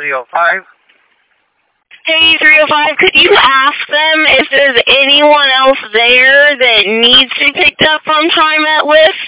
305. Hey, 305, could you ask them if there's anyone else there that needs to be picked up on time at Lyft?